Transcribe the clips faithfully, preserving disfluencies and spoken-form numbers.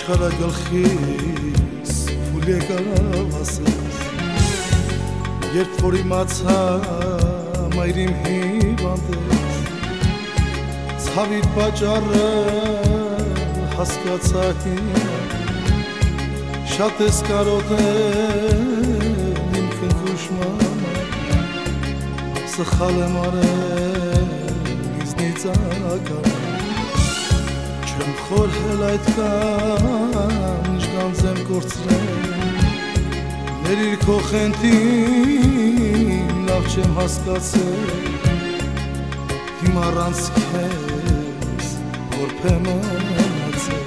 Աշխարհը գլխիս փուլ եկավասես Երբ որ իմացա մայրիմ հիվանդես Ցավիտ պատճառը հասկացա հիմա Շատ ես կարոտել իմ քնքուշ մամա Սխալ եմ արել իզնից ակար Չեմ խորհել այդքան ինչ գանձեմ կորցրել Ներիր քո խենթին լավ չեմ հասկացել Հիմա առանց քեզ որփեմ մնացել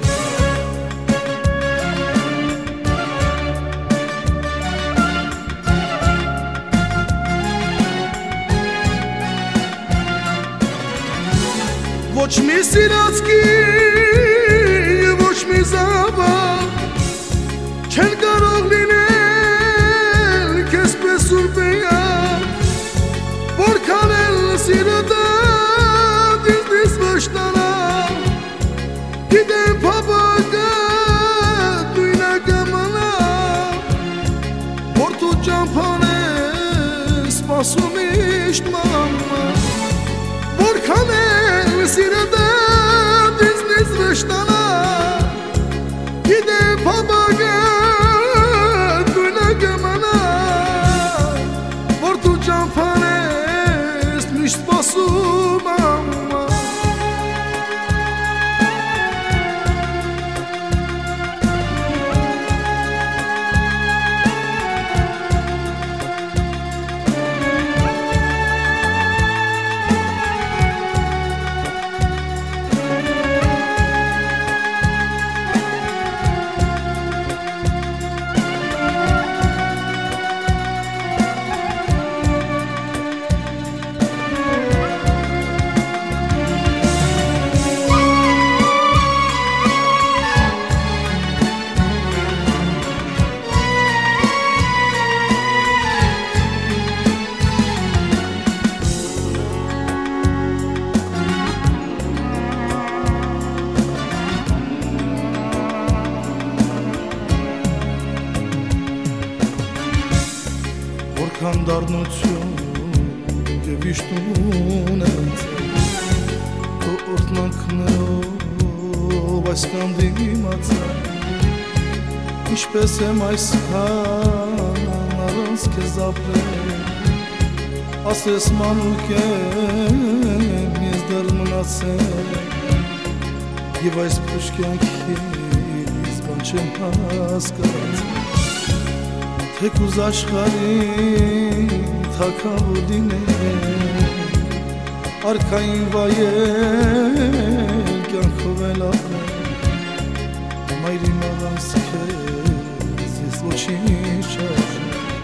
Ոչ մի սիրածքի ոչ մի զավակ չեն կարող լինել քեզ պես ուրբեյակ որքան էլ սիրո դատ ինձնից վշտանա գիտեմ փապակը նույնը կմնա որ դու ճամփան ես սպասում միշտ մամա որքան էլ սիրո դատ ինձնից վշտանա գիտեմ փապակը նույնը կմնա որ դու ճամփան ես միշտ սպասում մամա Որքան դառնություն և իշտուն ենք Քո օրհնանքներով այսքան դիմացա Ինչպես եմ այսքան առանց քեզ ապրել Ասես մանուկ եմ ես դեռ մնացել Եվ այս փուշկյանքից բան չեմ հասկացել Թեկուզ աշխարհի թագավոր լինել Արքային վայել կյանքով էլ ապրել Մայրիմ առանց քեզ ես ոչինչ չարժեմ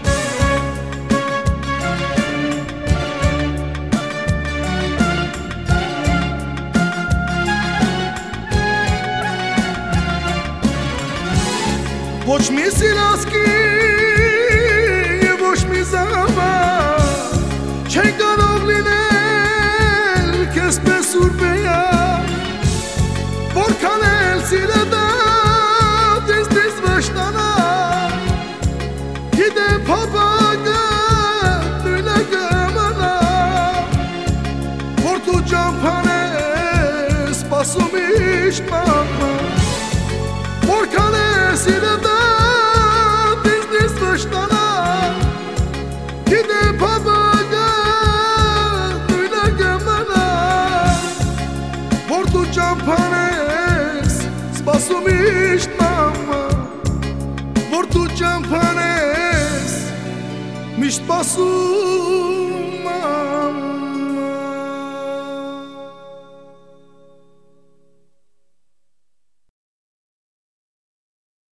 Ոչ մի սիրածքի ոչ մի զավակ չեն կարող լինել քեզ պես ուրբեյակ որքան էլ սիրո դատ ինձնից վշտանա գիտեմ փապակը նույնը կմնա որ դու ճամփան ես սպասում միշտ մամա որքան էլ սիրո դատ ինձնից վշտանա Գիտեմ փապակը նույնը կմնա որ դու ճամփան ես սպասում միշտ մամա որ դու ճամփան ես միշտ սպասում